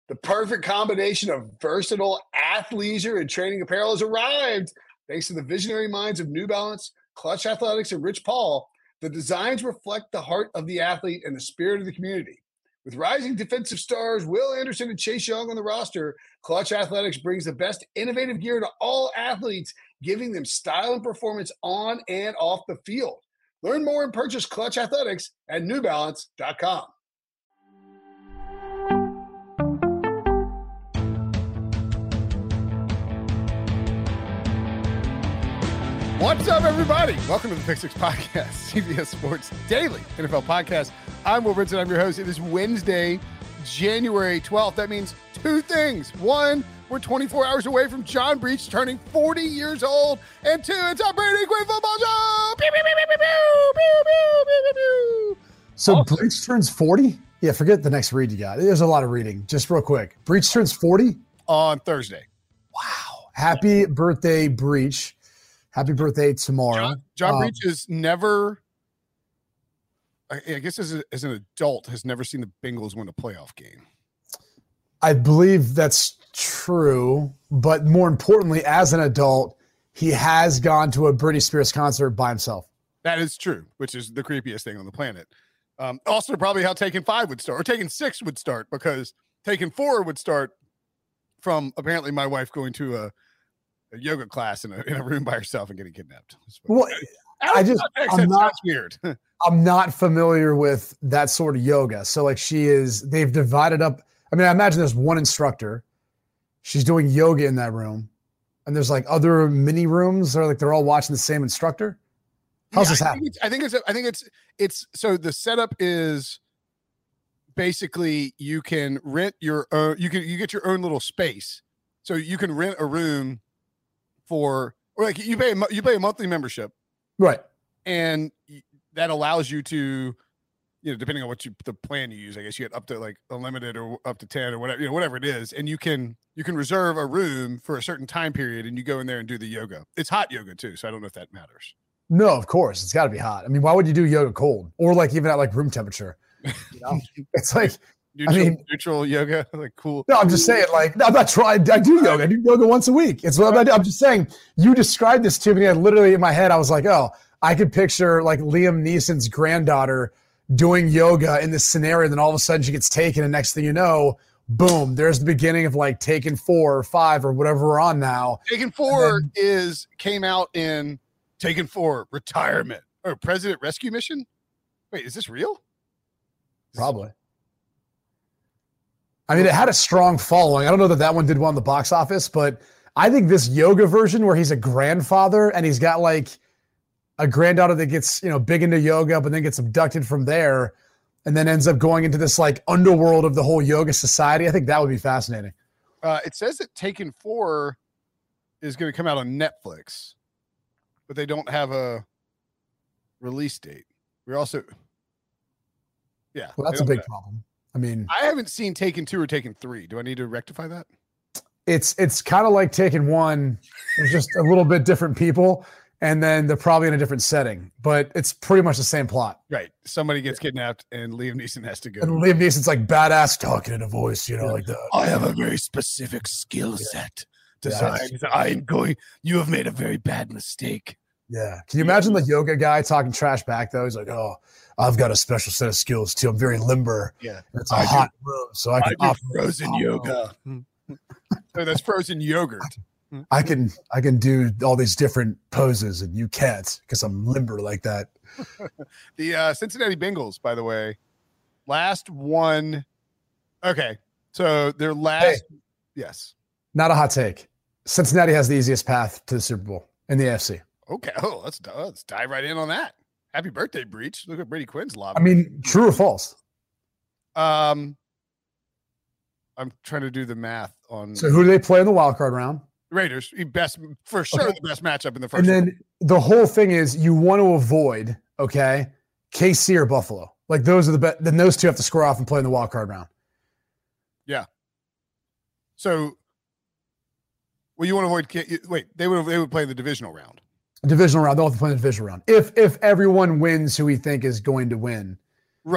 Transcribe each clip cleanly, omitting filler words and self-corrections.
The perfect combination of versatile athleisure and training apparel has arrived. Thanks to the visionary minds of New Balance, Clutch Athletics, and Rich Paul, the designs reflect the heart of the athlete and the spirit of the community. With rising defensive stars Will Anderson and Chase Young on the roster, Clutch Athletics brings the best innovative gear to all athletes, giving them style and performance on and off the field. Learn more and purchase Clutch Athletics at newbalance.com. What's up, everybody? Welcome to the Pick Six Podcast, CBS Sports Daily NFL Podcast. I'm Will Brinson. I'm your host. It is Wednesday, January 12th. That means two things. One, we're 24 hours away from John Breech turning 40 years old. And two, it's a Brady Quinn football show. Pew, pew, pew, pew, pew, pew, pew, pew, pew. So Also, Breech turns 40? Yeah, forget the next read you got. There's a lot of reading. Just real quick. Breech turns 40? on Thursday. Wow. Happy birthday, Breech. Happy birthday tomorrow. John Breech has never, I guess as an adult, has never seen the Bengals win a playoff game. I believe that's true. But more importantly, as an adult, he has gone to a Britney Spears concert by himself. That is true, which is the creepiest thing on the planet. Also, probably how Taken 5 would start, or Taken 6 would start, because Taken 4 would start from apparently my wife going to a yoga class in a room by herself and getting kidnapped. Well, I'm not weird. I'm not familiar with that sort of yoga. So like they've divided up. I mean, I imagine there's one instructor. She's doing yoga in that room. And there's like other mini rooms or like they're all watching the same instructor. How's this happen? I think it's so the setup is basically you can rent your own, you get your own little space. So you can rent a room or like you pay a monthly membership. Right. And that allows you to, depending on the plan you use, I guess you get up to like unlimited or up to 10 or whatever, whatever it is. And you can reserve a room for a certain time period and you go in there and do the yoga. It's hot yoga too. So I don't know if that matters. No, of course. It's got to be hot. I mean, why would you do yoga cold or like even at like room temperature? It's like, neutral yoga, like cool. No, I'm just saying, like, no, I'm not trying. I do yoga. I do yoga once a week. It's what I do. I'm just saying, you described this to me, and literally in my head, I was like, oh, I could picture like Liam Neeson's granddaughter doing yoga in this scenario, and then all of a sudden she gets taken, and next thing you know, boom, there's the beginning of like Taken 4 or 5 or whatever we're on now. Taken 4 came out in Taken 4 Retirement or President Rescue Mission. Wait, is this real? Probably. I mean, it had a strong following. I don't know that one did well in the box office, but I think this yoga version where he's a grandfather and he's got like a granddaughter that gets, big into yoga, but then gets abducted from there and then ends up going into this like underworld of the whole yoga society. I think that would be fascinating. It says that Taken 4 is going to come out on Netflix, but they don't have a release date. Well, that's a big problem. I mean, I haven't seen Taken 2 or Taken 3. Do I need to rectify that? It's kind of like Taken 1. There's just a little bit different people, and then they're probably in a different setting, but it's pretty much the same plot. Right. Somebody gets kidnapped, and Liam Neeson has to go. And Liam Neeson's like badass talking in a voice, like that. I have a very specific skill set designed. You have made a very bad mistake. Yeah. Can you imagine the yoga guy talking trash back, though? He's like, oh, I've got a special set of skills, too. I'm very limber. Yeah. And it's a hot room, so I can do frozen yoga. So that's frozen yogurt. I can do all these different poses, and you can't because I'm limber like that. The Cincinnati Bengals, by the way, last one. Okay. So their last. Hey, yes. Not a hot take. Cincinnati has the easiest path to the Super Bowl in the AFC. Okay. Oh, let's dive right in on that. Happy birthday, Breech. Look at Brady Quinn's lob. I mean, true or false? I'm trying to do the math on. So who do they play in the wild card round? Raiders. Best for sure. Okay. The best matchup in the first. And then the whole thing is you want to avoid, KC or Buffalo. Like those are the best. Then those two have to score off and play in the wild card round. Yeah. So, you want to avoid? Wait, they would play the divisional round. Divisional round. They'll have to play the divisional round. If everyone wins who we think is going to win. Right.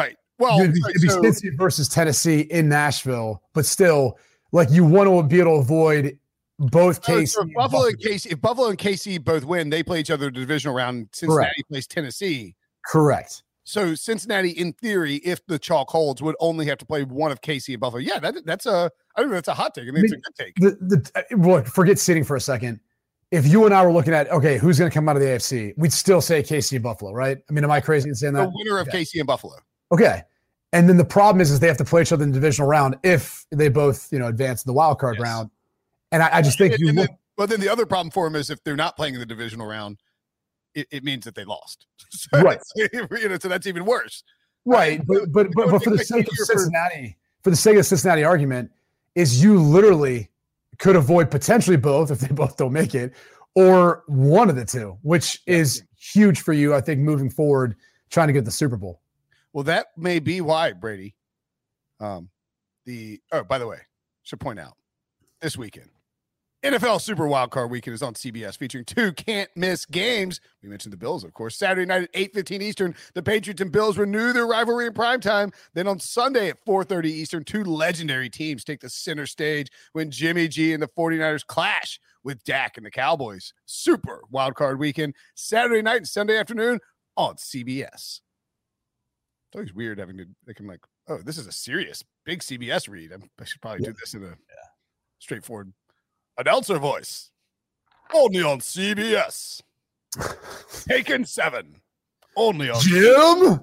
Well, it'd be Cincy versus Tennessee in Nashville, but still, like you want to be able to avoid both KC. So if Buffalo and KC both win, they play each other in the divisional round. Cincinnati plays Tennessee. Correct. So Cincinnati, in theory, if the chalk holds, would only have to play one of KC and Buffalo. Yeah, that's a hot take. I mean, it's a good take. Look, forget seeding for a second. If you and I were looking at, okay, who's going to come out of the AFC, we'd still say KC and Buffalo, right? I mean, am I crazy in saying that? The winner of KC and Buffalo. Okay. And then the problem is they have to play each other in the divisional round if they both, advance in the wild card round. And I just think but then the other problem for them is if they're not playing in the divisional round, it means that they lost. So right. So that's even worse. Right. But for the sake of Cincinnati, for the sake of the Cincinnati argument, is you literally could avoid potentially both if they both don't make it, or one of the two, which is huge for you, I think, moving forward, trying to get the Super Bowl. Well, that may be why, Brady. By the way, should point out this weekend, NFL Super Wildcard Weekend is on CBS, featuring 2 can't-miss games. We mentioned the Bills, of course. Saturday night at 8:15 Eastern, the Patriots and Bills renew their rivalry in primetime. Then on Sunday at 4:30 Eastern, 2 legendary teams take the center stage when Jimmy G and the 49ers clash with Dak and the Cowboys. Super Wildcard Weekend, Saturday night and Sunday afternoon on CBS. It's always weird having to think, I'm like, oh, this is a serious, big CBS read. I should probably do this in a straightforward announcer voice. Only on CBS. Taken 7. Only on Jim.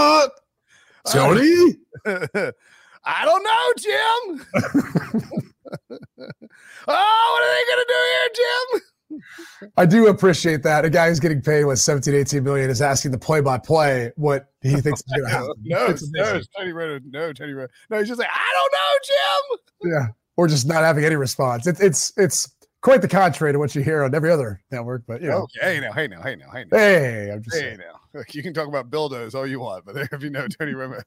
Tony. I don't know, Jim. What are they gonna do here, Jim? I do appreciate that. A guy who's getting paid with 17, 18 million is asking the play-by-play what he thinks is going to happen. Tony Romo. No, he's just like, I don't know, Jim. Yeah. Or just not having any response. It's quite the contrary to what you hear on every other network, but Okay, hey now. Hey, I'm just saying. Now. Look, you can talk about Bildos all you want, but if you know Tony Romo,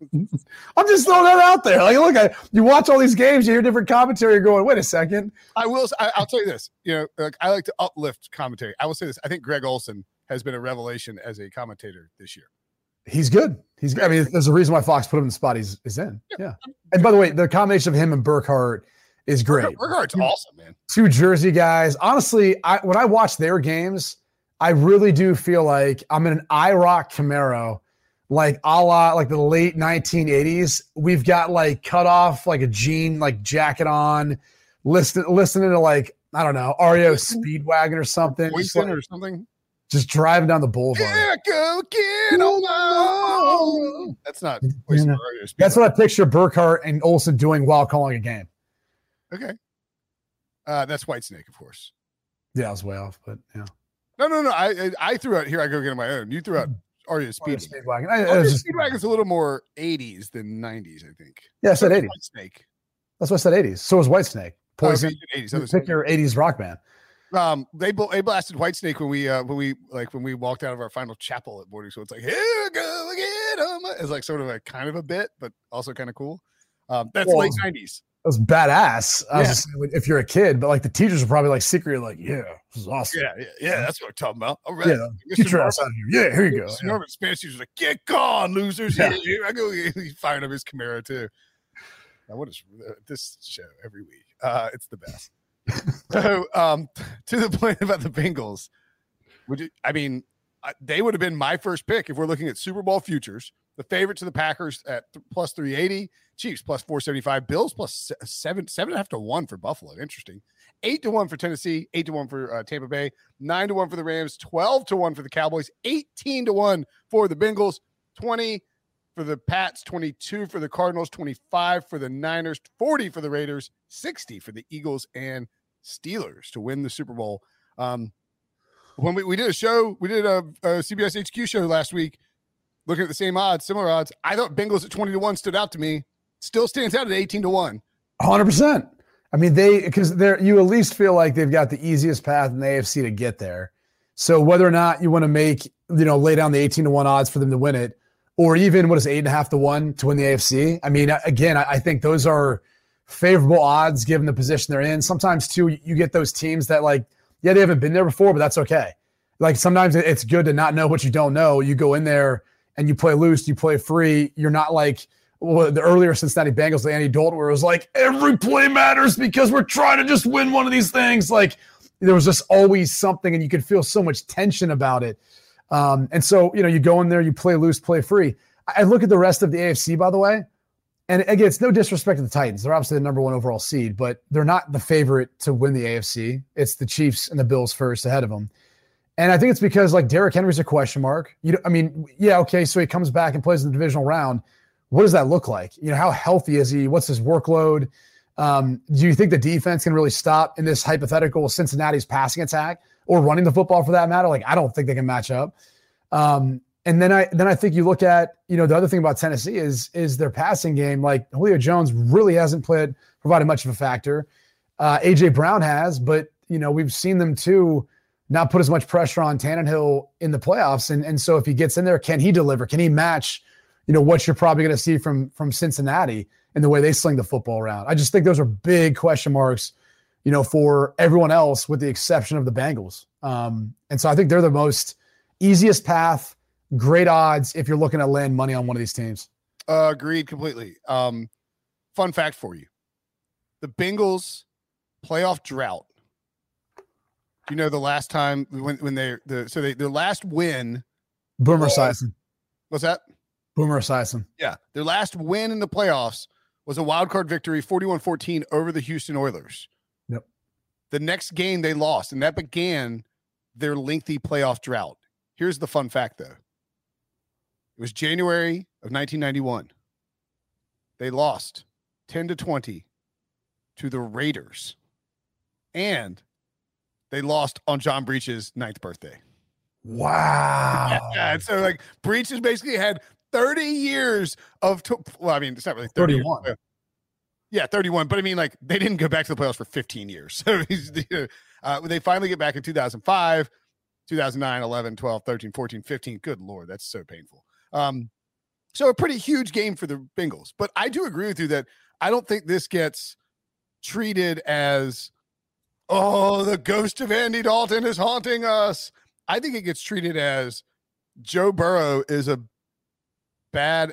I'm just throwing that out there. Like, look, you watch all these games, you hear different commentary, you're going, wait a second. I'll tell you this. I like to uplift commentary. I will say this. I think Greg Olson has been a revelation as a commentator this year. He's good. I mean, there's a reason why Fox put him in the spot he's in. Yeah. And by the way, the combination of him and Burkhardt is great. Burkhardt's awesome, man. 2 Jersey guys. Honestly, when I watch their games, I really do feel like I'm in an IROC Camaro, like a la like the late 1980s. We've got like cut off like a jean like jacket on, listening to like, I don't know, REO Speedwagon or something. Or something. Just driving down the boulevard. Yeah, go get on my own. That's not. That's what I picture Burkhardt and Olsen doing while calling a game. Okay. That's Whitesnake, of course. Yeah, I was way off, but yeah. No. I threw out Here I Go Get on My Own. You threw out REO Speedwagon. Speedwagon's a little more 80s than 90s, I think. Yeah, I said 80s. Whitesnake. That's what I said 80s. So was Whitesnake. Poison. 80s. Pick your 80s rock band. They blasted Whitesnake when we walked out of our final chapel at boarding school. It's like, here we go again. It's like sort of a kind of a bit, but also kind of cool. That's late 90s. That was badass. I was just saying, if you're a kid, but like the teachers are probably like secretly like, yeah, this is awesome. Yeah, that's what I'm talking about. All right. Yeah, get your ass out of here. Yeah, here you go. Norman Spanish teacher's like, get gone, losers. Yeah. Here I go. He's firing up his Camaro too. Now, what is this show every week? It's the best. So, to the point about the Bengals, they would have been my first pick if we're looking at Super Bowl futures. The favorite to the Packers at plus 380, Chiefs plus 475, Bills plus 7.5 to 1 for Buffalo. Interesting. 8 to 1 for Tennessee, 8 to 1 for Tampa Bay, 9 to 1 for the Rams, 12 to 1 for the Cowboys, 18 to 1 for the Bengals, 20 for the Pats, 22 for the Cardinals, 25 for the Niners, 40 for the Raiders, 60 for the Eagles and Steelers to win the Super Bowl. When we did a show, we did a CBS HQ show last week, looking at the same odds, similar odds. I thought Bengals at 20 to 1 stood out to me. Still stands out at 18 to 1. 100%. I mean, you at least feel like they've got the easiest path in the AFC to get there. So whether or not you want to make, lay down the 18 to 1 odds for them to win it, or even 8.5 to 1 to win the AFC. I mean, again, I think those are favorable odds given the position they're in. Sometimes too, you get those teams that they haven't been there before, but that's okay. Like sometimes it's good to not know what you don't know. You go in there and you play loose, you play free. You're not like the earlier Cincinnati Bengals, the Andy Dalton, where it was like every play matters because we're trying to just win one of these things. Like there was just always something, and you could feel so much tension about it. And so, you go in there, you play loose, play free. I look at the rest of the AFC, by the way, and again, it's no disrespect to the Titans. They're obviously the number one overall seed, but they're not the favorite to win the AFC. It's the Chiefs and the Bills first ahead of them. And I think it's because like Derrick Henry's a question mark. Okay, so he comes back and plays in the divisional round. What does that look like? How healthy is he? What's his workload? Do you think the defense can really stop in this hypothetical Cincinnati's passing attack or running the football for that matter? Like, I don't think they can match up. And then I think you look at, the other thing about Tennessee is their passing game. Like Julio Jones really hasn't provided much of a factor. AJ Brown has, but we've seen them too not put as much pressure on Tannehill in the playoffs. And so if he gets in there, can he deliver? Can he match, what you're probably going to see from Cincinnati and the way they sling the football around? I just think those are big question marks, for everyone else with the exception of the Bengals. And so I think they're the most easiest path. Great odds if you're looking to land money on one of these teams. Agreed completely. Fun fact for you. The Bengals playoff drought. Do you know the last time when their last win? Boomer Esiason. What's that? Boomer Esiason. Yeah. Their last win in the playoffs was a wild card victory, 41-14 over the Houston Oilers. Yep. The next game they lost, and that began their lengthy playoff drought. Here's the fun fact, though. It was January of 1991. They lost 10-20 to the Raiders. And they lost on John Breach's 9th birthday. Wow. Yeah, and so like Breach has basically had 30 years of it's not really 31. Yeah, 31. But I mean, like, they didn't go back to the playoffs for 15 years. So they finally get back in 2005, 2009, 11, 12, 13, 14, 15. Good Lord, that's so painful. So a pretty huge game for the Bengals. But I do agree with you that I don't think this gets treated as, the ghost of Andy Dalton is haunting us. I think it gets treated as Joe Burrow is a bad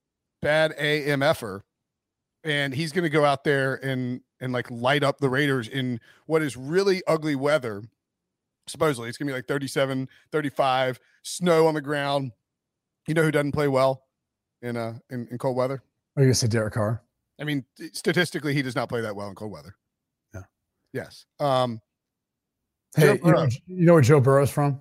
AMFer, and he's going to go out there and like light up the Raiders in what is really ugly weather. Supposedly it's going to be like 37, 35, snow on the ground. You know who doesn't play well in cold weather? Are you going to say Derek Carr? I mean, statistically, he does not play that well in cold weather. Yeah. Yes. Hey, you know where Joe Burrow's from?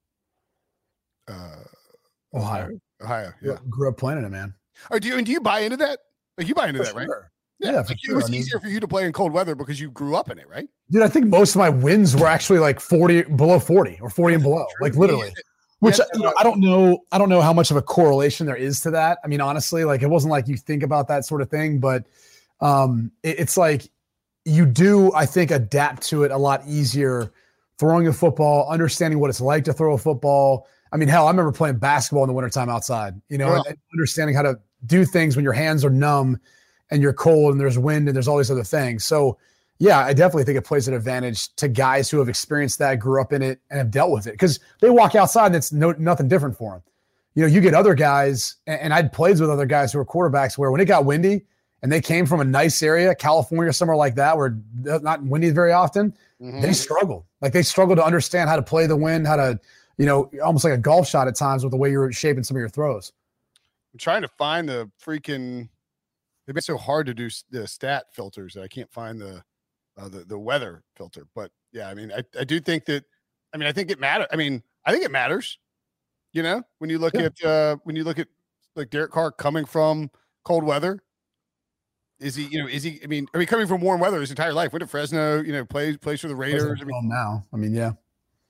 Ohio. Yeah. Grew up playing it, man. Oh, do you buy into that? Like, you buy into that, sure. Right? Yeah, like it was easier for you to play in cold weather because you grew up in it, right? Dude, I think most of my wins were actually like 40 below 40 or 40 and below, like literally. Which I don't know how much of a correlation there is to that. I mean, honestly, like it wasn't like you think about that sort of thing, but it's like you do, I think, adapt to it a lot easier throwing a football, understanding what it's like to throw a football. I mean, hell, I remember playing basketball in the wintertime outside, and understanding how to do things when your hands are numb and you're cold and there's wind and there's all these other things. So yeah, I definitely think it plays an advantage to guys who have experienced that, grew up in it, and have dealt with it. Because they walk outside and it's nothing different for them. You get other guys, and I'd played with other guys who were quarterbacks where when it got windy and they came from a nice area, California, somewhere like that, where it's not windy very often, they struggled. Like they struggled to understand how to play the wind, how to, almost like a golf shot at times with the way you're shaping some of your throws. I'm trying to find the freaking. They've been so hard to do the stat filters that I can't find the weather filter. But yeah, I mean, I do think that. I mean, I think it matters. I mean, I think it matters. When you look at like Derek Carr coming from cold weather, is he? I mean, coming from warm weather his entire life? Went to Fresno. Plays for the Raiders. Now, I mean, yeah.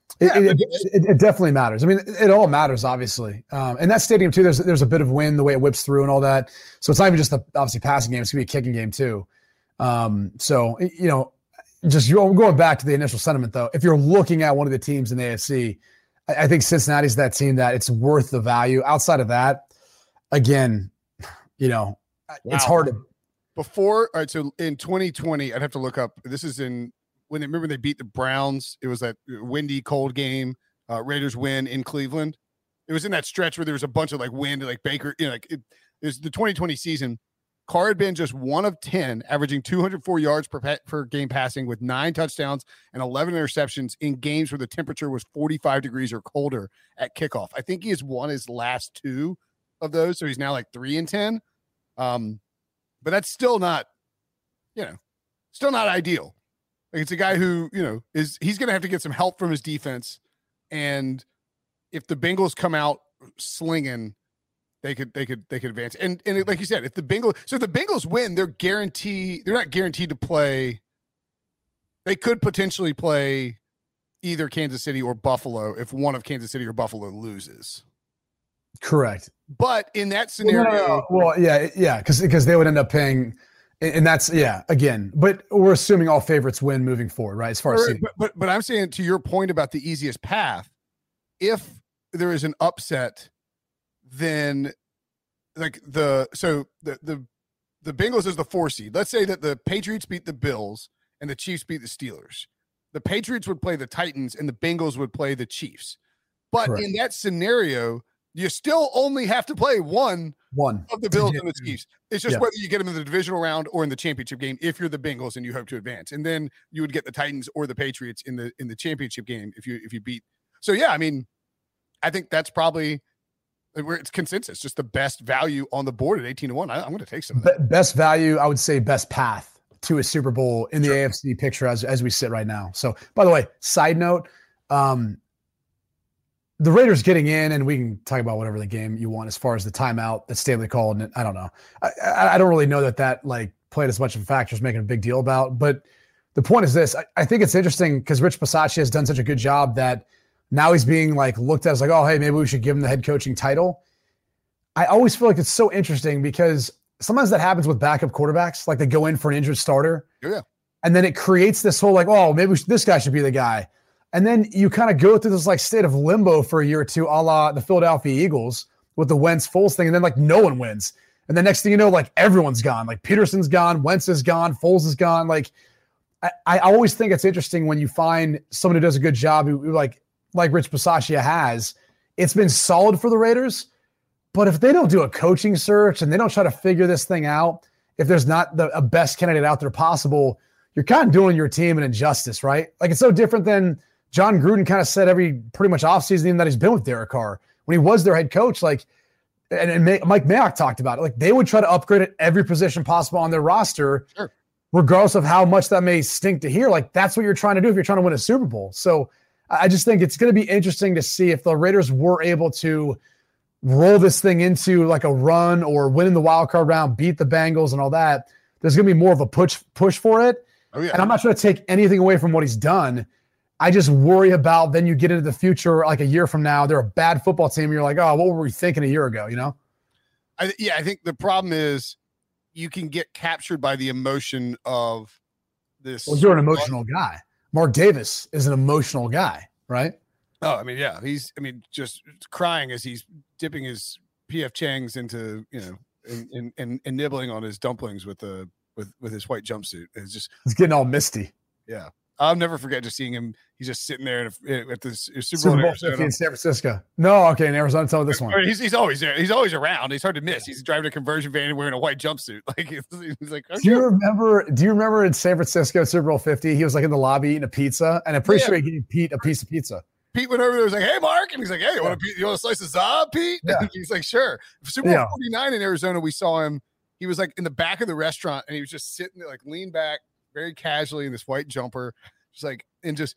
It definitely matters. I mean, it all matters, obviously. And that stadium too, there's a bit of wind, the way it whips through and all that. So it's not even just the obviously passing game; it's gonna be a kicking game too. So just going back to the initial sentiment though, if you're looking at one of the teams in the AFC, I think Cincinnati's that team that it's worth the value. Outside of that, again, it's hard to. All right, so in 2020, I'd have to look up. This is when they beat the Browns. It was that windy, cold game. Raiders win in Cleveland. It was in that stretch where there was a bunch of like wind, like Baker, it was the 2020 season. Carr had been just 1 of 10, averaging 204 yards per game passing with 9 touchdowns and 11 interceptions in games where the temperature was 45 degrees or colder at kickoff. I think he has won his last 2 of those, so he's now like 3 and 10. But that's still not, still not ideal. Like, it's a guy who, he's going to have to get some help from his defense. And if the Bengals come out slinging, they could advance. And like you said, if the Bengals win, they're not guaranteed to play. They could potentially play either Kansas City or Buffalo if one of Kansas City or Buffalo loses. Correct. But in that scenario, well, yeah, because they would end up paying, and that's again. But we're assuming all favorites win moving forward, right? As far as but I'm saying, to your point about the easiest path, if there is an upset, then like the Bengals is the 4 seed. Let's say that the Patriots beat the Bills and the Chiefs beat the Steelers. The Patriots would play the Titans and the Bengals would play the Chiefs. But in that scenario, you still only have to play one of the Bills and the Chiefs. It's just whether you get them in the divisional round or in the championship game if you're the Bengals and you hope to advance. And then you would get the Titans or the Patriots in the championship game if you beat. So I mean, I think that's probably where it's consensus, just the best value on the board at 18-1. I'm going to take some of that. Best value, I would say best path to a Super Bowl in the AFC picture as we sit right now. So, by the way, side note, the Raiders getting in, and we can talk about whatever the game you want as far as the timeout that Staley called. And I don't know. I don't really know that like played as much of a factor as making a big deal about. But the point is this. I think it's interesting because Rich Bisaccia has done such a good job that now he's being like looked at as like, oh, hey, maybe we should give him the head coaching title. I always feel like it's so interesting because sometimes that happens with backup quarterbacks. Like they go in for an injured starter. Yeah. And then it creates this whole like, oh, maybe this guy should be the guy. And then you kind of go through this like state of limbo for a year or two, a la the Philadelphia Eagles with the Wentz Foles thing. And then like no one wins. And the next thing you know, like everyone's gone. Like Peterson's gone, Wentz is gone, Foles is gone. Like I always think it's interesting when you find someone who does a good job who like Rich Bisaccia has. It's been solid for the Raiders. But if they don't do a coaching search and they don't try to figure this thing out, if there's not a best candidate out there possible, you're kind of doing your team an injustice, right? Like it's so different than John Gruden kind of said pretty much offseason that he's been with Derek Carr. When he was their head coach, like, and Mike Mayock talked about it, like they would try to upgrade at every position possible on their roster, regardless of how much that may stink to hear. Like that's what you're trying to do if you're trying to win a Super Bowl. So I just think it's going to be interesting to see if the Raiders were able to roll this thing into like a run or win in the wild card round, beat the Bengals and all that. There's going to be more of a push for it. Oh, yeah. And I'm not trying to take anything away from what he's done. I just worry about then you get into the future, like a year from now, they're a bad football team. And you're like, oh, what were we thinking a year ago? I think the problem is you can get captured by the emotion of this. Well, you're an emotional guy. Mark Davis is an emotional guy, right? Oh, I mean, yeah, he's just crying as he's dipping his PF Chang's into, and nibbling on his dumplings with his white jumpsuit. He's getting all misty. Yeah. I'll never forget just seeing him. He's just sitting there at the Super Bowl in San Francisco. No, okay, in Arizona. Tell me this one. He's always there. He's always around. He's hard to miss. He's driving a conversion van and wearing a white jumpsuit. Like he's like. Do you remember in San Francisco Super Bowl 50? He was like in the lobby eating a pizza, and I'm pretty sure he gave Pete a piece of pizza. Pete went over there and was like, "Hey, Mark," and he's like, "Hey, you want a slice of Zob, Pete?" Yeah. And he's like, "Sure." Super Bowl 49 in Arizona, we saw him. He was like in the back of the restaurant, and he was just sitting there, like leaned back, very casually in this white jumper. Just like, and just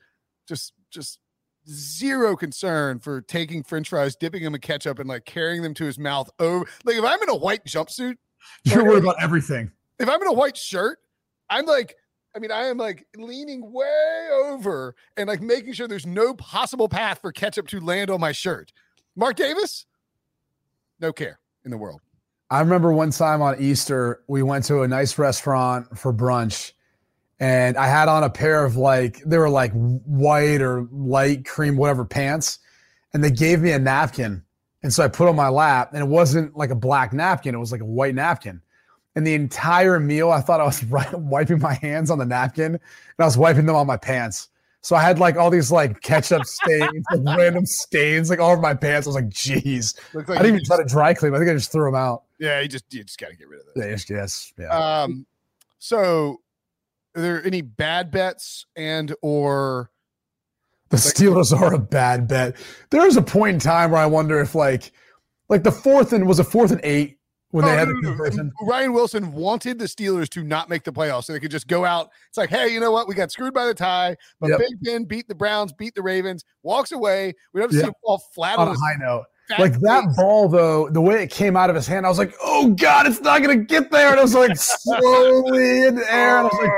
zero concern for taking French fries, dipping them in ketchup, and like carrying them to his mouth. Over, like if I'm in a white jumpsuit, you're worried about everything. If I'm in a white shirt, I am like leaning way over and like making sure there's no possible path for ketchup to land on my shirt. Mark Davis, no care in the world. I remember one time on Easter, we went to a nice restaurant for brunch. And I had on a pair of they were like white or light cream, whatever pants. And they gave me a napkin. And so I put on my lap, and it wasn't like a black napkin. It was like a white napkin. And the entire meal, I thought I was wiping my hands on the napkin, and I was wiping them on my pants. So I had like all these like ketchup stains, like random stains, like all over my pants. I was like, geez. Looks I like didn't even try to dry clean. I think I just threw them out. Yeah, you just got to get rid of it. Yes. Yeah. So are there any bad bets and or the Steelers are a bad bet? There was a point in time where I wonder if like the fourth and 8 when they had the conversion. Ryan Wilson wanted the Steelers to not make the playoffs so they could just go out. It's like, hey, you know what? We got screwed by the tie, but Big Ben beat the Browns, beat the Ravens, walks away. We don't see him fall flat on a high note. Like that ball, though, the way it came out of his hand, I was like, oh, God, it's not going to get there. And it was like slowly in the air. And I was like,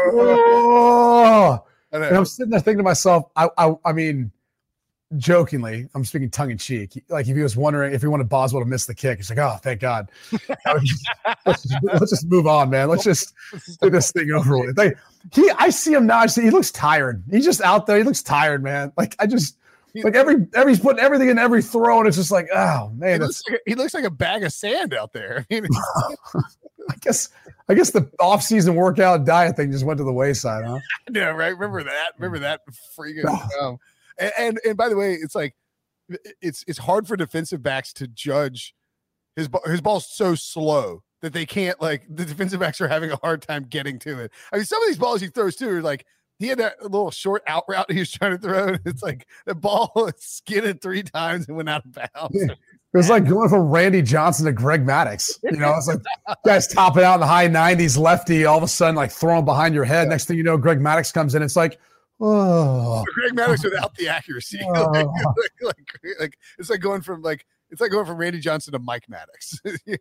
whoa. And I'm sitting there thinking to myself, I mean, jokingly, I'm speaking tongue in cheek. Like if he was wondering if he wanted Boswell to miss the kick, he's like, oh, thank God. let's just move on, man. Let's just get this thing over with. Like, I see him now. He looks tired. He's just out there. He looks tired, man. Like he's putting everything in every throw, and it's just like, oh man, he looks like a bag of sand out there. I guess the off-season workout diet thing just went to the wayside, huh? Yeah, right. Remember that freaking. And by the way, it's like it's hard for defensive backs to judge his ball's so slow that they can't, like, the defensive backs are having a hard time getting to it. I mean, some of these balls he throws too are like, he had that little short out route he was trying to throw, and it's like the ball skidded 3 times and went out of bounds. Yeah. It was like going from Randy Johnson to Greg Maddux. You know, it's like guys topping out in the high 90s, lefty, all of a sudden like throwing behind your head. Next thing you know, Greg Maddux comes in. It's like, oh, Greg Maddux without the accuracy. Like it's like going from Randy Johnson to Mike Maddux.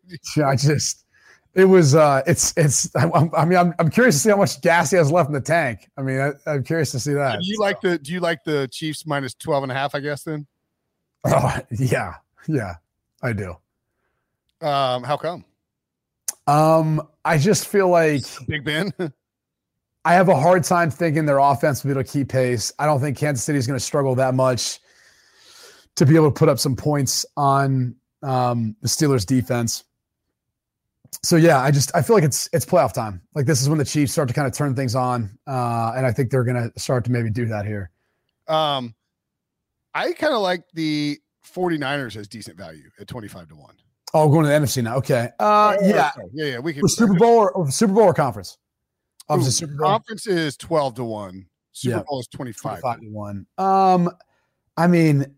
I'm curious to see how much gas he has left in the tank. I mean, I'm curious to see that. Do you like the Chiefs minus 12.5, I guess then? Oh, yeah, I do. How come? I just feel like Big Ben. I have a hard time thinking their offense will be able to keep pace. I don't think Kansas City is going to struggle that much to be able to put up some points on the Steelers defense. So yeah, I feel like it's playoff time. Like this is when the Chiefs start to kind of turn things on. And I think they're going to start to maybe do that here. I kind of like the 49ers as decent value at 25-1. Oh, going to the NFC now. Okay. Yeah. We can for Super Bowl or conference. Obviously, Super Bowl. Conference is 12-1. Super Bowl is 25-1. I mean,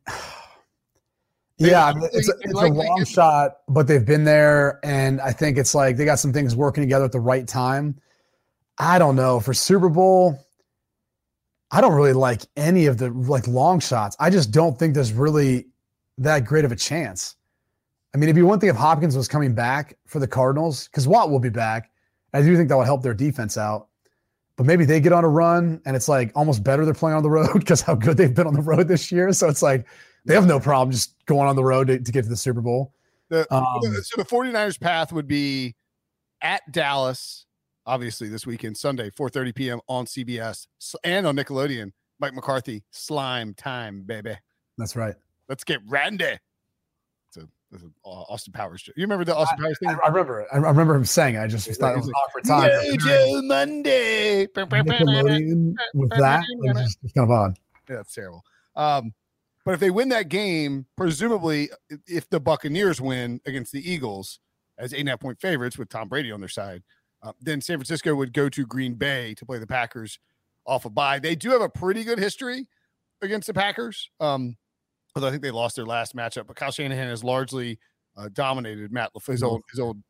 it's a long shot, but they've been there, and I think it's like they got some things working together at the right time. I don't know. For Super Bowl, I don't really like any of the long shots. I just don't think there's really that great of a chance. I mean, it'd be one thing if Hopkins was coming back for the Cardinals, because Watt will be back. I do think that would help their defense out. But maybe they get on a run, and it's like almost better they're playing on the road because how good they've been on the road this year. So it's like they have no problem just going on the road to get to the Super Bowl. So the 49ers path would be at Dallas, obviously this weekend, Sunday, 4:30 p.m. on CBS and on Nickelodeon. Mike McCarthy, slime time, baby. That's right. Let's get Randy. It's an Austin Powers joke. You remember the Austin Powers thing? I remember it. I remember him saying it. I just thought it was an awkward time. Mojo Monday. Nickelodeon with that, it's kind of odd. Yeah, that's terrible. But if they win that game, presumably, if the Buccaneers win against the Eagles as 8.5-point favorites with Tom Brady on their side, then San Francisco would go to Green Bay to play the Packers off a bye. They do have a pretty good history against the Packers. Although I think they lost their last matchup, but Kyle Shanahan has largely dominated Matt LaFleur, his old.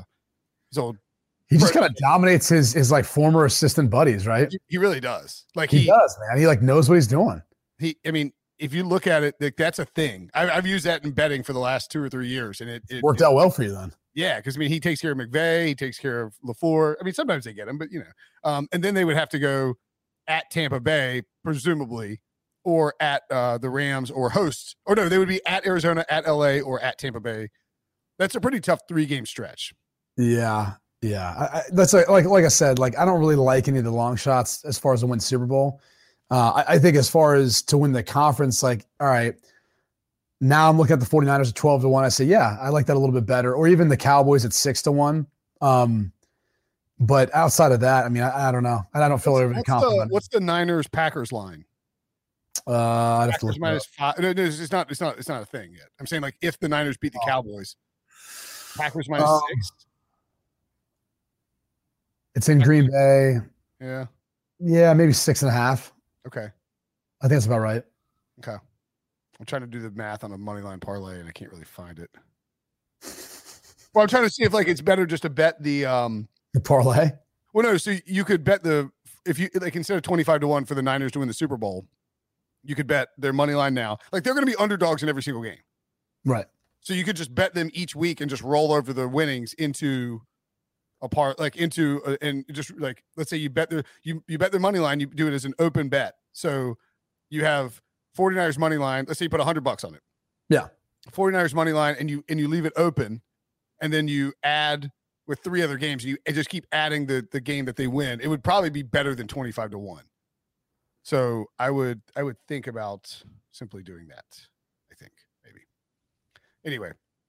He just kind of dominates his like former assistant buddies, right? He really does. Like he does, man. He like knows what he's doing. I mean, if you look at it, like, that's a thing. I've used that in betting for the last 2 or 3 years, and it worked out well for you then. Yeah, because I mean, he takes care of McVay, he takes care of LaFleur. I mean, sometimes they get him, but and then they would have to go at Tampa Bay, presumably, or at the Rams, or hosts. Or no, they would be at Arizona, at LA, or at Tampa Bay. That's a pretty tough 3-game stretch. Yeah. That's like I said, like I don't really like any of the long shots as far as to win Super Bowl. I think as far as to win the conference, like, all right, now I'm looking at the 49ers at 12-1. I say, yeah, I like that a little bit better. Or even the Cowboys at 6-1. But outside of that, I mean, I don't know. And I don't feel overly confident. What's the Niners Packers line? I'd have to look minus 5. No, it's not a thing yet. I'm saying like if the Niners beat the Cowboys, Packers minus 6. It's in Green Bay. Yeah. Yeah, maybe 6.5. Okay. I think that's about right. Okay. I'm trying to do the math on a money line parlay and I can't really find it. Well, I'm trying to see if like it's better just to bet the parlay. Well, no, so you could bet if you like instead of 25-1 for the Niners to win the Super Bowl, you could bet their money line now. Like they're going to be underdogs in every single game. Right. So you could just bet them each week and just roll over the winnings into a part, like into and just like let's say you bet their money line, you do it as an open bet. So you have 49ers money line. Let's say you put $100 on it. Yeah. 49ers money line, and you leave it open, and then you add with 3 other games. You just keep adding the game that they win. It would probably be better than 25-1. So I would think about simply doing that. I think maybe. Anyway,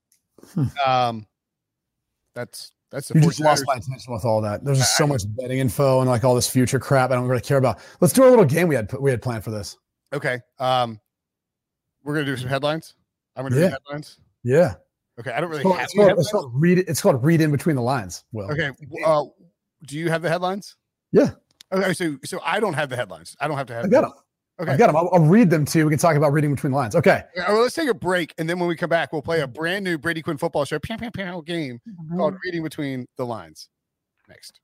that's the. You just lost my attention with all that. There's just so much betting info and like all this future crap I don't really care about. Let's do a little game we had planned for this. Okay. We're gonna do some headlines. I'm gonna do headlines. Yeah. Okay. I don't really have it's called read in between the lines. Will. Okay. Do you have the headlines? Yeah. Okay. So I don't have the headlines. I don't have to have. I got them. Okay. I got them. I'll read them to you. We can talk about reading between the lines. Okay. Well, let's take a break, and then when we come back, we'll play a brand new Brady Quinn football show game called Reading Between the Lines. Next.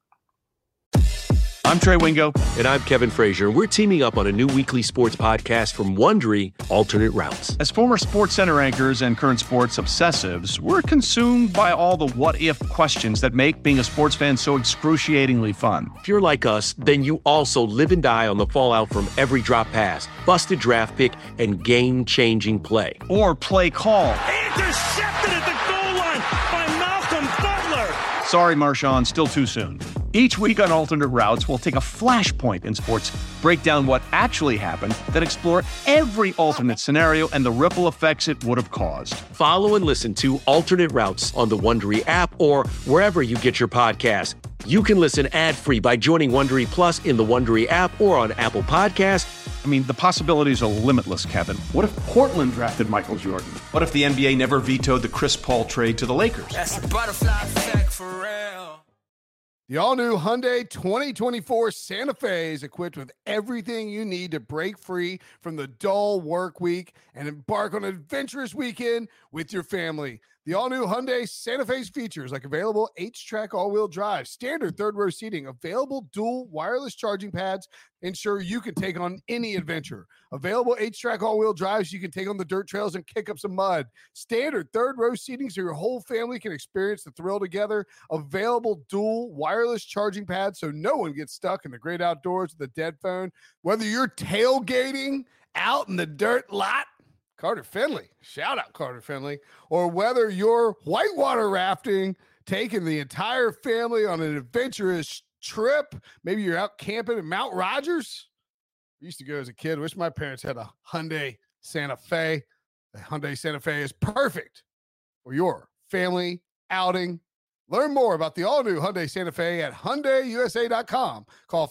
I'm Trey Wingo. And I'm Kevin Frazier. We're teaming up on a new weekly sports podcast from Wondery, Alternate Routes. As former SportsCenter anchors and current sports obsessives, we're consumed by all the what-if questions that make being a sports fan so excruciatingly fun. If you're like us, then you also live and die on the fallout from every drop pass, busted draft pick, and game-changing play. Or play call. Intercepted at the goal line by Malcolm Butler. Sorry, Marshawn, still too soon. Each week on Alternate Routes, we'll take a flashpoint in sports, break down what actually happened, then explore every alternate scenario and the ripple effects it would have caused. Follow and listen to Alternate Routes on the Wondery app or wherever you get your podcasts. You can listen ad-free by joining Wondery Plus in the Wondery app or on Apple Podcasts. I mean, the possibilities are limitless, Kevin. What if Portland drafted Michael Jordan? What if the NBA never vetoed the Chris Paul trade to the Lakers? That's the butterfly effect for real. The all-new Hyundai 2024 Santa Fe is equipped with everything you need to break free from the dull work week and embark on an adventurous weekend with your family. The all-new Hyundai Santa Fe's features like available H-Track all-wheel drive, standard third-row seating, available dual wireless charging pads, ensure you can take on any adventure. Available H-Track all-wheel drives, you can take on the dirt trails and kick up some mud. Standard third-row seating so your whole family can experience the thrill together. Available dual wireless charging pads so no one gets stuck in the great outdoors with a dead phone. Whether you're tailgating out in the dirt lot, Carter Finley, shout out Carter Finley, or whether you're whitewater rafting, taking the entire family on an adventurous trip, maybe you're out camping at Mount Rogers. I used to go as a kid. Wish my parents had a Hyundai Santa Fe. The Hyundai Santa Fe is perfect for your family outing. Learn more about the all-new Hyundai Santa Fe at HyundaiUSA.com. Call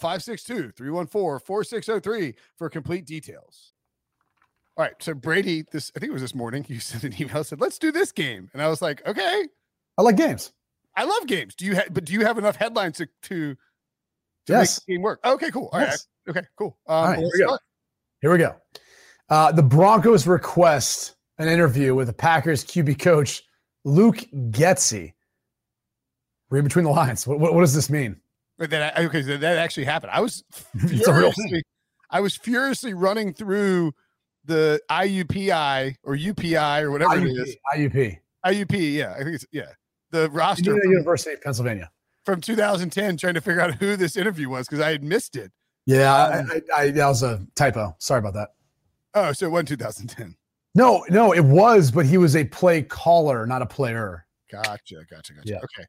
562-314-4603 for complete details. All right, so Brady, I think it was this morning, you sent an email, said, let's do this game. And I was like, okay. I like games. I love games. Do you have enough headlines to yes. make the game work? Okay, cool. All yes. right. Okay, cool. All right, here we go. The Broncos request an interview with the Packers QB coach, Luke Getsy. Read between the lines. What does this mean? That actually happened. I was it's a real thing. I was furiously running through the IUPI or UPI or whatever it is. IUP, yeah. I think it's the roster from University of Pennsylvania from 2010, trying to figure out who this interview was because I had missed it. Yeah, that was a typo. Sorry about that. Oh, so it wasn't 2010. No, it was, but he was a play caller, not a player. Gotcha. Yeah. Okay.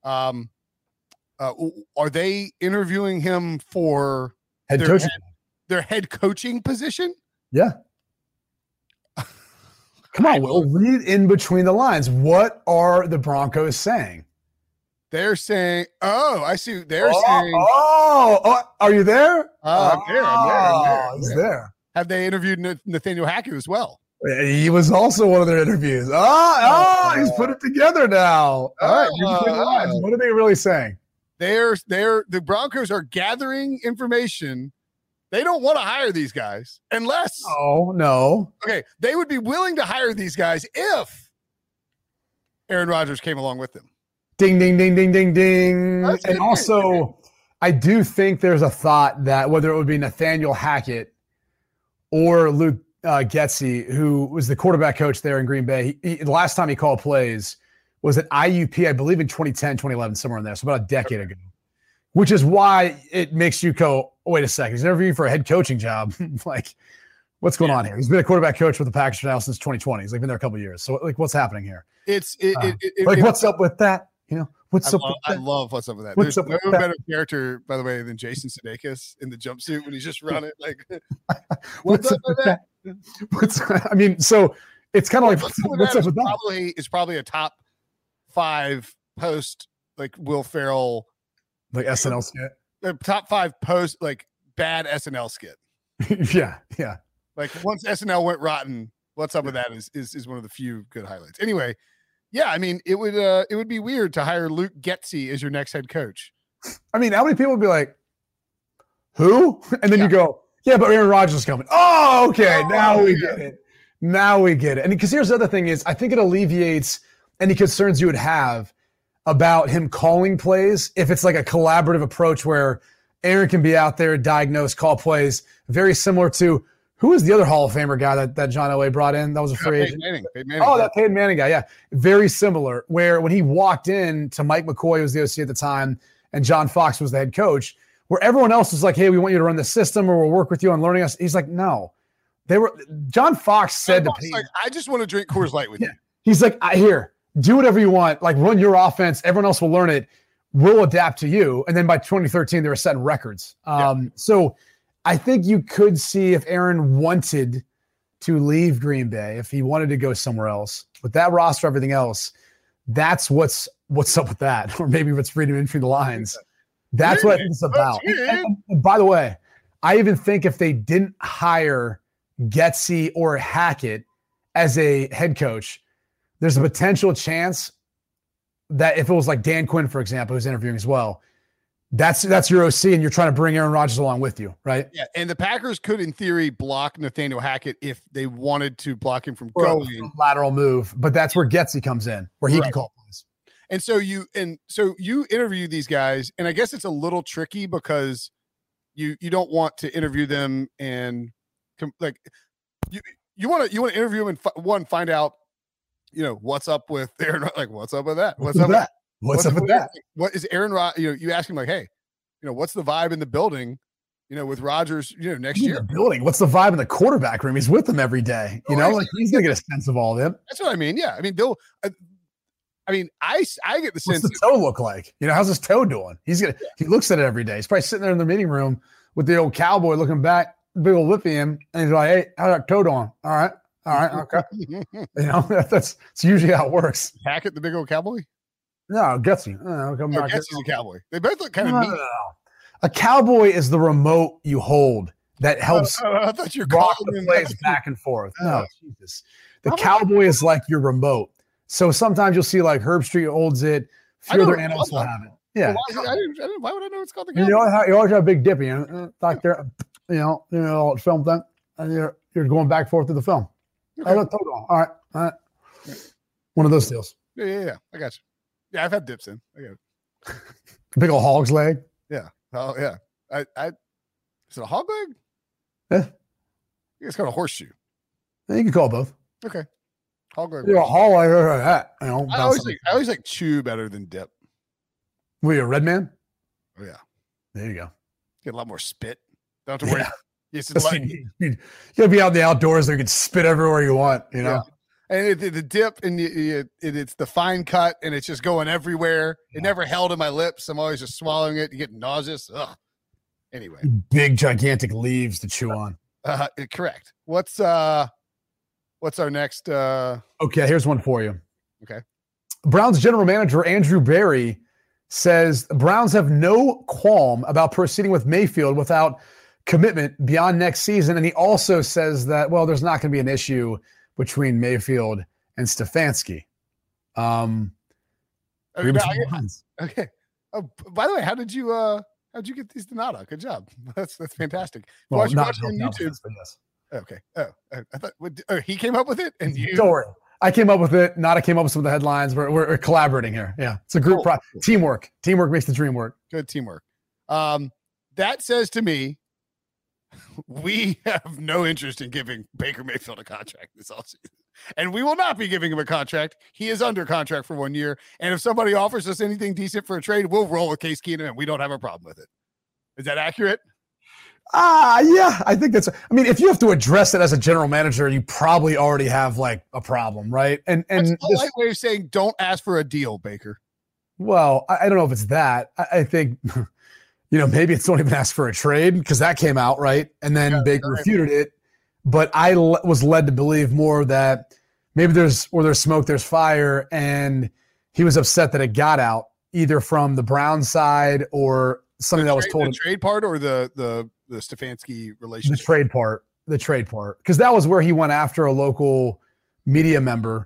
Are they interviewing him for their head coaching position? Yeah. Come on, Will. Read in between the lines. What are the Broncos saying? They're saying, I see. They're saying, are you there? I'm there. He's there. Have they interviewed Nathaniel Hackett as well? He was also one of their interviews. He's put it together now. All right. What are they really saying? The Broncos are gathering information. They don't want to hire these guys unless. Oh, no. Okay. They would be willing to hire these guys if Aaron Rodgers came along with them. Ding, ding, ding, ding, ding, ding. And also, I do think there's a thought that whether it would be Nathaniel Hackett or Luke Getsy, who was the quarterback coach there in Green Bay, the last time he called plays was at IUP, I believe in 2010, 2011, somewhere in there. So about a decade ago, which is why it makes you go, oh, wait a second. He's interviewing for a head coaching job. Like, what's going on here? He's been a quarterback coach with the Packers now since 2020. He's been there a couple of years. So what's happening here? What's up with that? I love what's up with that. There's no better character, by the way, than Jason Sudeikis in the jumpsuit when he's just running. Like, what's up with that? So it's kind of like what's up with that? It's probably a top 5 post, like Will Ferrell, like SNL skit. The top 5 post, like bad SNL skit. yeah. Like once SNL went rotten, what's up with that is one of the few good highlights. Anyway. Yeah, I mean, it would be weird to hire Luke Getsy as your next head coach. I mean, how many people would be like, who? And then you go, yeah, but Aaron Rodgers is coming. Oh, okay. Now we get it. And because here's the other thing is I think it alleviates any concerns you would have about him calling plays if it's like a collaborative approach where Aaron can be out there, diagnose, call plays, very similar to who was the other Hall of Famer guy that John Elway brought in? That was a free agent. Peyton Manning. Oh, that Peyton Manning guy. Yeah. Very similar, where when he walked in to Mike McCoy, who was the OC at the time, and John Fox was the head coach, where everyone else was like, hey, we want you to run the system or we'll work with you on learning us. He's like, no. John Fox said to Peyton, like, I just want to drink Coors Light with you. He's like, here, do whatever you want. Like, run your offense. Everyone else will learn it. We'll adapt to you. And then by 2013, they were setting records. So I think you could see if Aaron wanted to leave Green Bay, if he wanted to go somewhere else, with that roster, everything else, that's what's up with that. Or maybe what's reading in between the lines. That's what I think it's about. And by the way, I even think if they didn't hire Getsy or Hackett as a head coach, there's a potential chance that if it was like Dan Quinn, for example, who's interviewing as well, that's your OC, and you're trying to bring Aaron Rodgers along with you, right? Yeah, and the Packers could, in theory, block Nathaniel Hackett if they wanted to block him from going lateral move. But that's where Getsy comes in, where he can call plays. And so you interview these guys, and I guess it's a little tricky because you don't want to interview them and you want to interview them and find out what's up with Aaron, like what's up with that, what's up with that. What's up with that? What is Aaron Rodgers? You ask him like, hey, what's the vibe in the building? With Rodgers, next year. The building. What's the vibe in the quarterback room? He's with them every day. Like he's gonna get a sense of all of them. That's what I mean. Yeah, I mean they'll. I get the sense. What's the toe look like? How's his toe doing? He looks at it every day. He's probably sitting there in the meeting room with the old cowboy looking back, big old whippy him, and he's like, hey, how's that toe doing? All right, okay. That's usually how it works. Hackett, the big old cowboy. No, Getsy. Getsy's a cowboy. They both look kind of neat. No. A cowboy is the remote you hold that helps I thought you were rock the plays back and forth. No, Jesus. The cowboy is like your remote. So sometimes you'll see like Herb Street holds it. A few other animals will have it. Yeah. Why would I know it's called the cowboy? You always have a big dippy, like there, film thing, and you're going back and forth through the film. Okay. All right. One of those deals. Yeah. I got you. Yeah, I've had dips in. I got it. Big old hog's leg. Yeah. Oh yeah. Is it a hog leg? Yeah. It's called a horseshoe. Yeah, you can call it both. Okay. Hog leg. You're a hog leg or that. I always like chew better than dip. Were you a red man? Oh yeah. There you go. Get a lot more spit. Don't have to worry. You gotta be out in the outdoors. So you can spit everywhere you want. Yeah. And the dip, and it's the fine cut, and it's just going everywhere. It never held in my lips. I'm always just swallowing it. You get nauseous. Ugh. Anyway, big gigantic leaves to chew on. Correct. What's our next? Okay, here's one for you. Okay. Browns general manager Andrew Berry says the Browns have no qualm about proceeding with Mayfield without commitment beyond next season. And he also says that, well, there's not going to be an issue between Mayfield and Stefanski. Okay. Oh, by the way, how'd you get these to Nada? Good job. That's fantastic. Well, watch not on YouTube. This, yes. Okay. I thought he came up with it, and you. Don't worry. I came up with it. Nada came up with some of the headlines. We're collaborating here. Yeah, it's a group teamwork. Teamwork makes the dream work. Good teamwork. That says to me, we have no interest in giving Baker Mayfield a contract this offseason. And we will not be giving him a contract. He is under contract for 1 year. And if somebody offers us anything decent for a trade, we'll roll with Case Keenum, and we don't have a problem with it. Is that accurate? Yeah, I think that's. I mean, if you have to address it as a general manager, you probably already have like a problem, right? And that's a polite way of saying don't ask for a deal, Baker. Well, I don't know if it's that. I think, maybe it's don't even ask for a trade because that came out, right? And then Baker refuted it. But I was led to believe more that maybe there's smoke, there's fire, and he was upset that it got out either from the Browns side or something that was told. The trade part or the Stefanski relationship? The trade part. Because that was where he went after a local media member.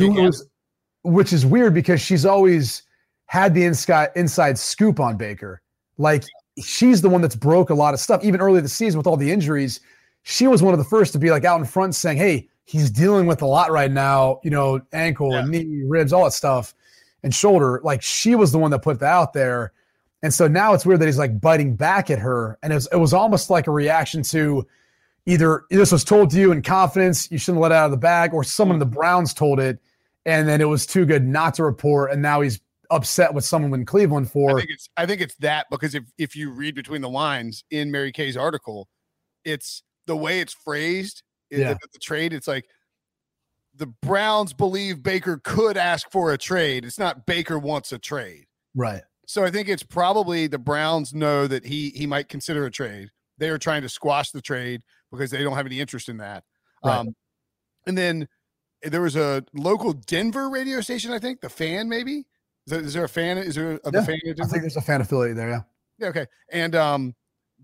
Which is weird because she's always had the inside scoop on Baker. Like, she's the one that's broke a lot of stuff. Even early this season with all the injuries, she was one of the first to be like out in front saying, hey, he's dealing with a lot right now, ankle and knee, ribs, all that stuff, and shoulder. Like, she was the one that put that out there. And so now it's weird that he's like biting back at her. And it was almost like a reaction to either this was told to you in confidence, you shouldn't let it out of the bag, or someone in the Browns told it, and then it was too good not to report. And now he's upset with someone in Cleveland for. I think it's that, because if you read between the lines in Mary Kay's article, it's the way it's phrased. The trade, it's like the Browns believe Baker could ask for a trade. It's not Baker wants a trade. Right. So I think it's probably the Browns know that he might consider a trade. They are trying to squash the trade because they don't have any interest in that. Right. And then there was a local Denver radio station, I think, The Fan, maybe. Is there a fan? Is there The Fan? I think there's a fan affiliate there, yeah. Yeah, okay. And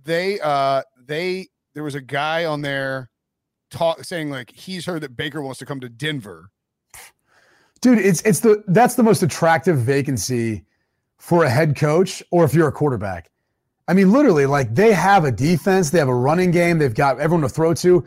there was a guy on there saying like he's heard that Baker wants to come to Denver. Dude, that's the most attractive vacancy for a head coach, or if you're a quarterback. I mean, literally, like, they have a defense, they have a running game, they've got everyone to throw to.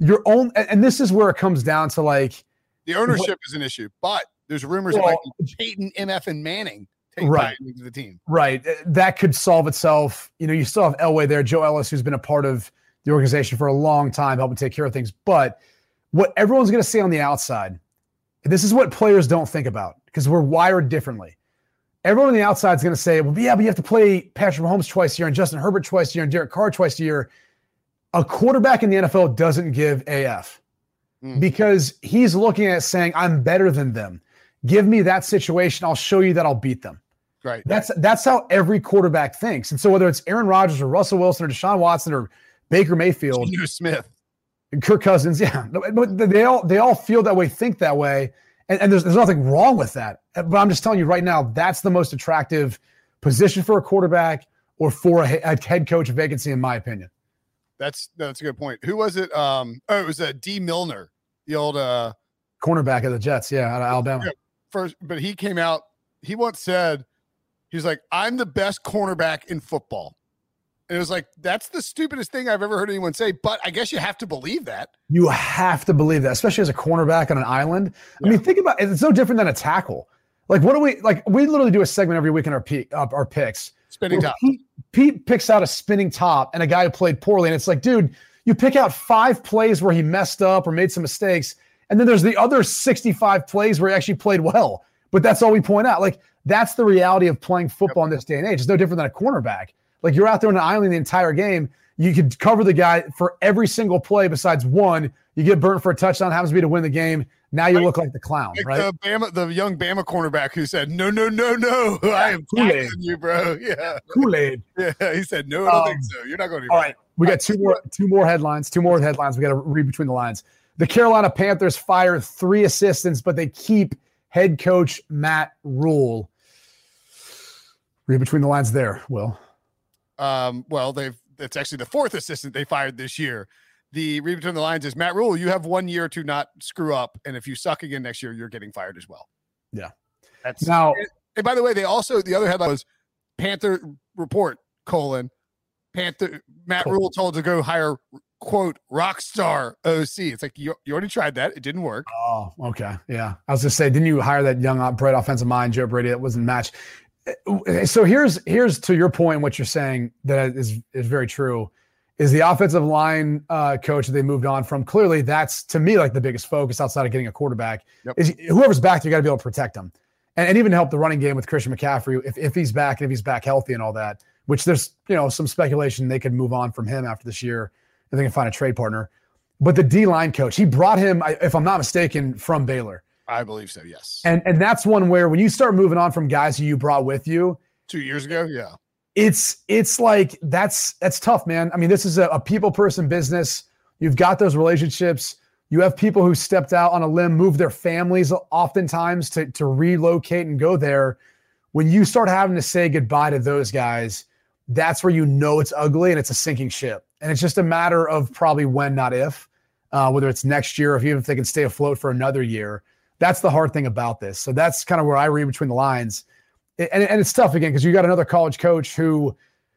And this is where it comes down to, like, the ownership is an issue, but there's rumors of like Peyton, MF, and Manning take into the team. Right. That could solve itself. You still have Elway there, Joe Ellis, who's been a part of the organization for a long time, helping take care of things. But what everyone's going to say on the outside, this is what players don't think about because we're wired differently. Everyone on the outside is going to say, well, yeah, but you have to play Patrick Mahomes twice a year and Justin Herbert twice a year and Derek Carr twice a year. A quarterback in the NFL doesn't give AF because he's looking at it saying, I'm better than them. Give me that situation. I'll show you that I'll beat them. Right. That's how every quarterback thinks. And so whether it's Aaron Rodgers or Russell Wilson or Deshaun Watson or Baker Mayfield, Smith, and Kirk Cousins, but they all feel that way, think that way. And there's nothing wrong with that. But I'm just telling you right now, that's the most attractive position for a quarterback or for a head coach vacancy, in my opinion. That's a good point. Who was it? It was D. Milner, the old cornerback of the Jets, out of Alabama. Yeah, but he came out. He once said, he's like, I'm the best cornerback in football. And it was like, that's the stupidest thing I've ever heard anyone say, but I guess you have to believe that. You have to believe that, especially as a cornerback on an island. Yeah. I mean, think about it. It's no different than a tackle. Like, what do we – like, we literally do a segment every week in our picks. Spinning top. Pete picks out a spinning top and a guy who played poorly, and it's like, dude, you pick out 5 plays where he messed up or made some mistakes, and then there's the other 65 plays where he actually played well. But that's all we point out. Like, that's the reality of playing football in this day and age. It's no different than a cornerback. Like, you're out there on an island the entire game. You could cover the guy for every single play besides one. You get burnt for a touchdown, happens to be to win the game. Now you look like the clown, right? The young Bama cornerback who said, no, I am tackling you, bro. Yeah. Kool-Aid. Yeah, he said, no, I don't think so. You're not going to. All right, we got two more headlines. We got to read between the lines. The Carolina Panthers fire 3 assistants, but they keep head coach Matt Rule. Read between the lines there, Will. Well, it's actually the fourth assistant they fired this year. The read between the lines is Matt Rule. You have 1 year to not screw up, and if you suck again next year, you're getting fired as well. Yeah. That's now. And by the way, the other headline was Panther report : Panther Matt Rule told to go hire quote rock star OC. It's like you already tried that; it didn't work. Oh, okay, yeah. I was just say, didn't you hire that young, bright offensive mind, Joe Brady? That wasn't matched. So here's to your point. What you're saying that is very true. Is the offensive line coach that they moved on from? Clearly, that's to me like the biggest focus outside of getting a quarterback. Yep. Is whoever's back, you got to be able to protect them, and even help the running game with Christian McCaffrey if he's back and if he's back healthy and all that. Which there's some speculation they could move on from him after this year if they can find a trade partner. But the D-line coach, he brought him, if I'm not mistaken, from Baylor. I believe so, yes. And that's one where when you start moving on from guys who you brought with you 2 years ago, yeah. It's like that's tough, man. I mean, this is a people person business. You've got those relationships. You have people who stepped out on a limb, moved their families oftentimes to relocate and go there. When you start having to say goodbye to those guys, that's where it's ugly and it's a sinking ship. And it's just a matter of probably when, not if, whether it's next year or even if they can stay afloat for another year. That's the hard thing about this. So that's kind of where I read between the lines. And it's tough again because you got another college coach who,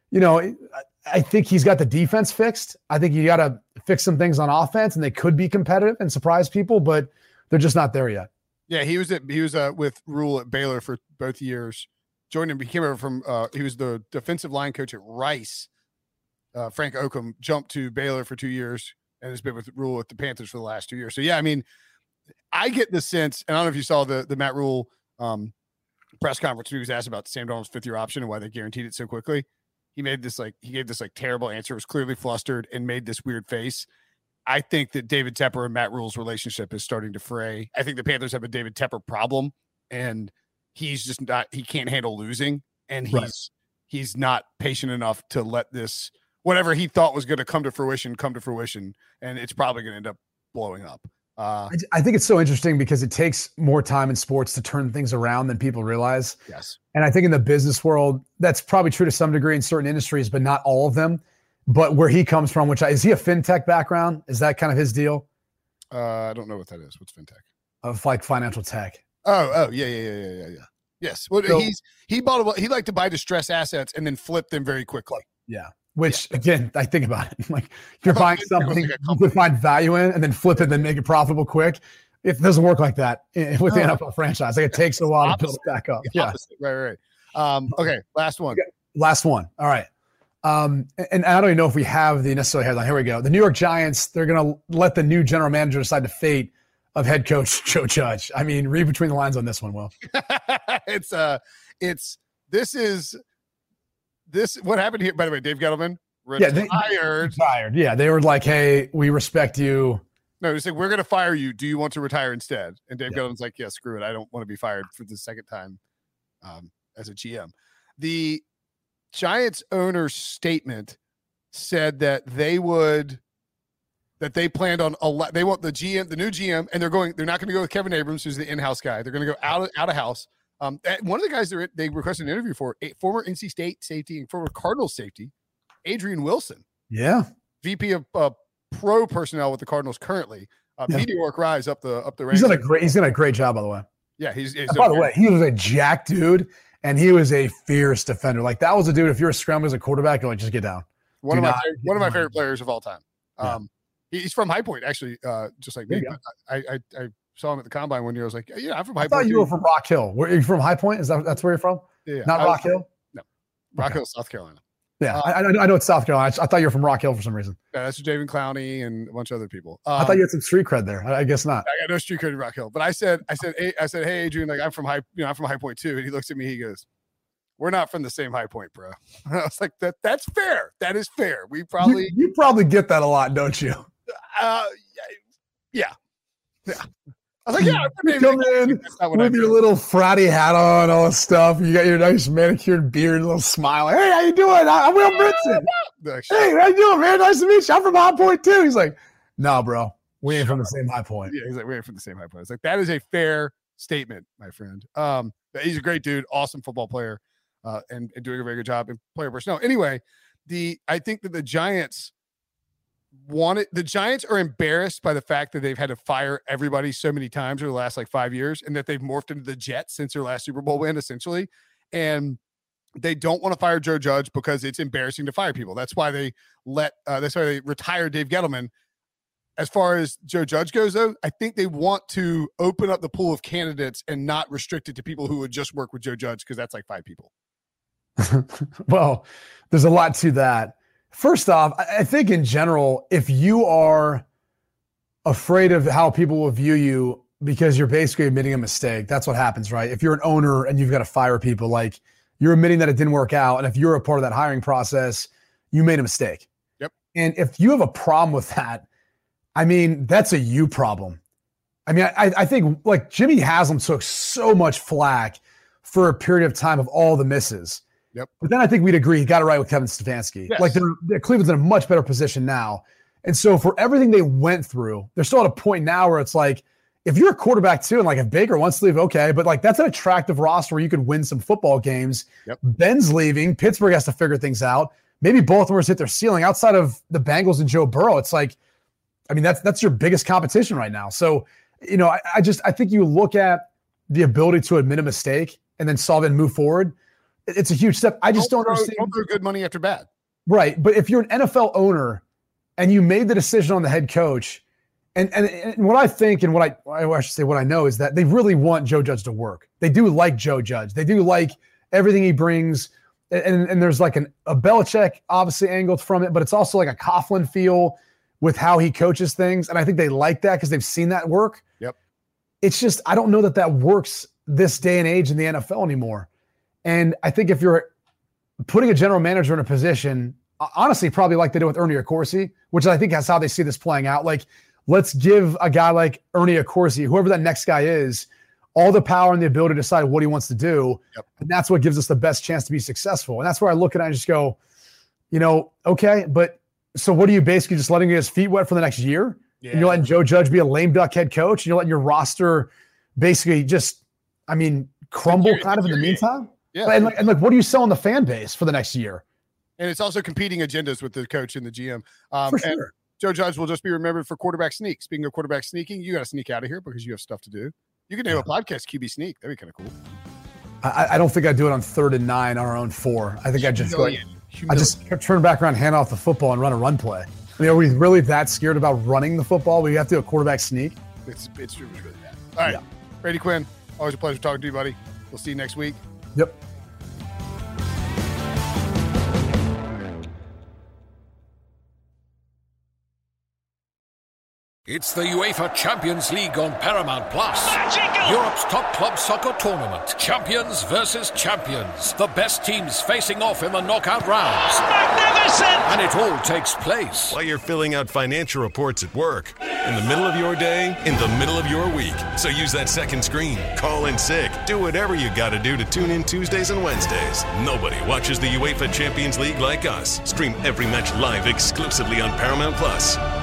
I think he's got the defense fixed. I think you got to fix some things on offense and they could be competitive and surprise people, but they're just not there yet. Yeah, he was with Rule at Baylor for both years. Joined him. He came over from he was the defensive line coach at Rice. Frank Oakham jumped to Baylor for 2 years and has been with Rule at the Panthers for the last 2 years. So yeah, I mean, I get the sense, and I don't know if you saw the Matt Rule press conference when he was asked about Sam Darnold's 5th-year option and why they guaranteed it so quickly. He gave this terrible answer. It was clearly flustered and made this weird face. I think that David Tepper and Matt Rule's relationship is starting to fray. I think the Panthers have a David Tepper problem, and he's just not. He can't handle losing, and he's not patient enough to let this whatever he thought was going to come to fruition, and it's probably going to end up blowing up. I think it's so interesting because it takes more time in sports to turn things around than people realize. Yes. And I think in the business world, that's probably true to some degree in certain industries, but not all of them. But where he comes from, is he a fintech background? Is that kind of his deal? I don't know what that is. What's fintech? Of like financial tech. Oh, yeah. Yes. Well, so, he liked to buy distressed assets and then flip them very quickly. Yeah. Which again, I think about it. Like if you're buying something you could find value in and then flip it and then make it profitable quick. It doesn't work like that with the NFL franchise. Like it takes a while to build it back up. Yeah. Right. Okay. Last one. All right. And I don't even know if we have the necessary headline. Here we go. The New York Giants, they're going to let the new general manager decide the fate of head coach Joe Judge. I mean, read between the lines on this one, Will. What happened here, by the way, Dave Gettleman retired. Yeah, they were like, hey, we respect you. No, they said, we're going to fire you. Do you want to retire instead? And Dave Gettleman's like, yeah, screw it. I don't want to be fired for the second time as a GM. The Giants owner's statement said that they planned on they want the new GM, and they're not going to go with Kevin Abrams, who's the in-house guy. They're going to go out of house. One of the guys they requested an interview for, a former NC State safety and former Cardinals safety, Adrian Wilson. Yeah. VP of pro personnel with the Cardinals currently. Meteoric rise up the ranks. He's done a great job, by the way. Yeah, he's by the way, he was a jack dude, and he was a fierce defender. Like that was a dude. If you're a scrambler as a quarterback, you're like, just get down. One of my favorite players of all time. He's from High Point, actually, just like me. I saw him at the combine one year. I was like, yeah, I'm from High Point. I thought you were from Rock Hill. Are you from High Point? That's where you're from? Yeah. Not Rock Hill? No. Rock Hill, South Carolina. Yeah, I know it's South Carolina. I thought you were from Rock Hill for some reason. Yeah, that's Javen Clowney and a bunch of other people. I thought you had some street cred there. I guess not. I got no street cred in Rock Hill. But I said, hey, Adrian, like I'm from High Point too. And he looks at me, he goes, we're not from the same High Point, bro. And I was like, that's fair. That is fair. We probably you probably get that a lot, don't you? Yeah. I was like, yeah, you come in with your little fratty hat on, all this stuff. You got your nice manicured beard, little smile. Like, hey, how you doing? I'm Will Brinson. Hey, how you doing, man? Nice to meet you. I'm from High Point too. He's like, no, bro, we ain't from the same High Point. Yeah, he's like, we ain't from the same High Point. It's like that is a fair statement, my friend. He's a great dude, awesome football player. and doing a very good job in player personnel. Anyway, I think that the Giants are embarrassed by the fact that they've had to fire everybody so many times over the last 5 years, and that they've morphed into the Jets since their last Super Bowl win, essentially. And they don't want to fire Joe Judge because it's embarrassing to fire people. That's why they retired Dave Gettleman. As far as Joe Judge goes, though, I think they want to open up the pool of candidates and not restrict it to people who would just work with Joe Judge, because that's 5 people. Well, there's a lot to that. First off, I think in general, if you are afraid of how people will view you because you're basically admitting a mistake, that's what happens, right? If you're an owner and you've got to fire people, you're admitting that it didn't work out. And if you're a part of that hiring process, you made a mistake. Yep. And if you have a problem with that, I mean, that's a you problem. I mean, I think Jimmy Haslam took so much flack for a period of time of all the misses. Yep. But then I think we'd agree he got it right with Kevin Stefanski. Yes. Cleveland's in a much better position now. And so for everything they went through, they're still at a point now where it's if you're a quarterback too, and if Baker wants to leave, okay, but that's an attractive roster where you could win some football games. Yep. Ben's leaving. Pittsburgh has to figure things out. Maybe Baltimore's hit their ceiling. Outside of the Bengals and Joe Burrow, it's that's your biggest competition right now. So, I think you look at the ability to admit a mistake and then solve it and move forward. It's a huge step. I just don't understand. Don't throw good money after bad. Right. But if you're an NFL owner and you made the decision on the head coach, and what I think and what I know is that they really want Joe Judge to work. They do like Joe Judge. They do like everything he brings. And there's a Belichick obviously angled from it, but it's also a Coughlin feel with how he coaches things. And I think they like that because they've seen that work. Yep. It's just, I don't know that works this day and age in the NFL anymore. And I think if you're putting a general manager in a position, honestly, probably like they do with Ernie Accorsi, which I think that's how they see this playing out. Let's give a guy like Ernie Accorsi, whoever that next guy is, all the power and the ability to decide what he wants to do. Yep. And that's what gives us the best chance to be successful. And that's where I look at it and I just go, okay, but so what are you basically just letting his feet wet for the next year? Yeah. And you're letting Joe Judge be a lame duck head coach? And you're letting your roster basically just, crumble kind of in the meantime? Yeah. And what are you selling the fan base for the next year? And it's also competing agendas with the coach and the GM. For sure. And Joe Judge will just be remembered for quarterback sneak. Speaking of quarterback sneaking, you got to sneak out of here because you have stuff to do. You can name a podcast QB Sneak. That'd be kind of cool. I don't think I'd do it on 3rd and 9 on our own 4. I think I'd just turn back around, hand off the football, and run a run play. Are we really that scared about running the football? We have to do a quarterback sneak? It's really bad. All right. Yeah. Brady Quinn, always a pleasure talking to you, buddy. We'll see you next week. Yep. It's the UEFA Champions League on Paramount Plus. Europe's top club soccer tournament. Champions versus champions. The best teams facing off in the knockout rounds. Magnificent! And it all takes place while you're filling out financial reports at work, in the middle of your day, in the middle of your week. So use that second screen. Call in sick. Do whatever you got to do to tune in Tuesdays and Wednesdays. Nobody watches the UEFA Champions League like us. Stream every match live exclusively on Paramount Plus.